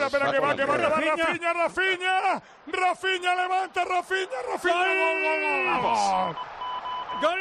espera, que va Rafinha, levanta, Rafinha, ¡Vamos! ¡Gol!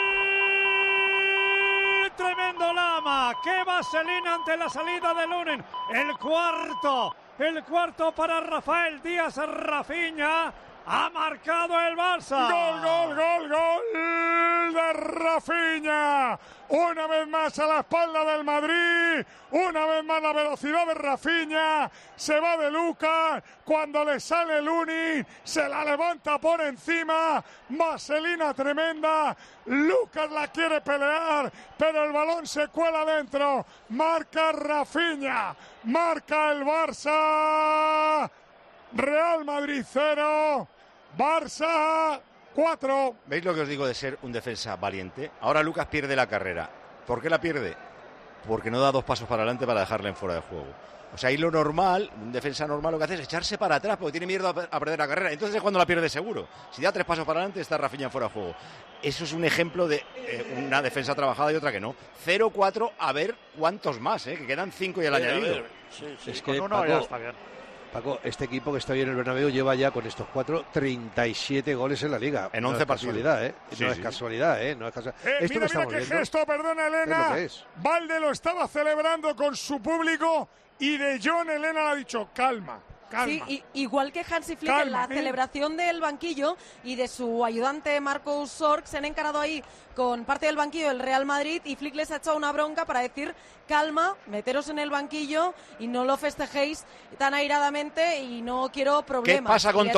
Tremendo Lama, qué vaselina ante la salida de Lunin. El cuarto para Rafael Díaz. Rafinha ha marcado el Barça. Gol de Rafinha. Una vez más a la espalda del Madrid. Una vez más la velocidad de Rafinha. Se va de Lucas. Cuando le sale Lunin, se la levanta por encima. Vaselina tremenda. Lucas la quiere pelear, pero el balón se cuela dentro. Marca Rafinha. Marca el Barça. Real Madrid 0, Barça 4. ¿Veis lo que os digo de ser un defensa valiente? Ahora Lucas pierde la carrera. ¿Por qué la pierde? Porque no da 2 pasos para adelante para dejarla en fuera de juego. O sea, ahí lo normal, un defensa normal lo que hace es echarse para atrás porque tiene miedo a perder la carrera. Entonces es cuando la pierde seguro. Si da 3 pasos para adelante, está Rafinha fuera de juego. Eso es un ejemplo de una defensa trabajada y otra que no. 0-4, a ver cuántos más, que quedan 5 y el añadido. Sí, es que con uno ya está bien. Paco, este equipo que está hoy en el Bernabéu lleva ya con estos 4 37 goles en la Liga. En 11 partidos. No es casualidad, ¿eh? No es casualidad. Esto Mira qué gesto, perdona Elena. Valde lo estaba celebrando con su público y De Jong, Elena le ha dicho calma. Sí, igual que Hansi Flick en la celebración del banquillo y de su ayudante Marcus Sorg, se han encarado ahí con parte del banquillo del Real Madrid y Flick les ha echado una bronca para decir calma, meteros en el banquillo y no lo festejéis tan airadamente y no quiero problemas. ¿Qué pasa con